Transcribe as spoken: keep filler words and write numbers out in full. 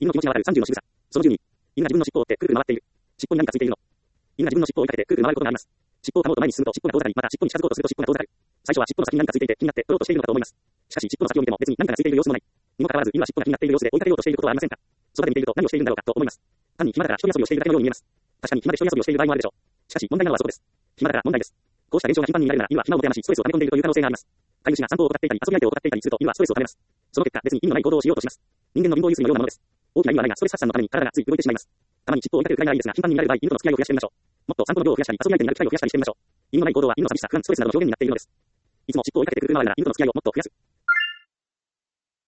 犬の気持ちがわかるさんじゅうの仕草。そのじゅうに、犬が自分の尻尾を追ってくるくる回っている。尻尾に何かついているの。犬が自分の尻尾を追いかけてくるくる回ることがあります。尻尾を噛もうと前に進むと尻尾が遠ざかり、また尻尾に近づこうとすると尻尾が遠ざかる。最初は尻尾の先に何かついていて気になって取ろうとしているのかと思います。しかし尻尾の先を見ても別に何かがついている様子もない。にもかかわらず犬は尻尾が気になっている様子で追いかけようとしていることはありませんか。そばで見ていると何をしているんだろうかと思います。単に暇だから一人遊びをしているだけのように見えます。確かに暇で一人遊びをしている場合もあるでしょう。しかし問題なのはそこです。暇だから問題です。こうした現象が頻繁に見られるなら犬は暇を持て余しストレスを溜め込んでいるという可能性があります。飼い主が散歩を怠っていたり遊び相手を怠っていたりすると犬はストレスを溜めます。その結果別に意味のない行動をしようとします。人間の貧乏ゆすりのようなものです。大きな意味はないがストレス発散のために体がつい動いてしまいます。たまに尻尾を追いかけるくらいならいいですが頻繁に見られる場合犬との付き合いを増やしてみましょう。もっと散歩の量を増やしたり遊び相手になる機会を増やしたりしてみましょう。意味のない行動は犬の寂しさ、不安、ストレスなどの表現になっているのです。いつも尻尾を追いかけてくるくる回るなら犬との付き合いをもっと増やす。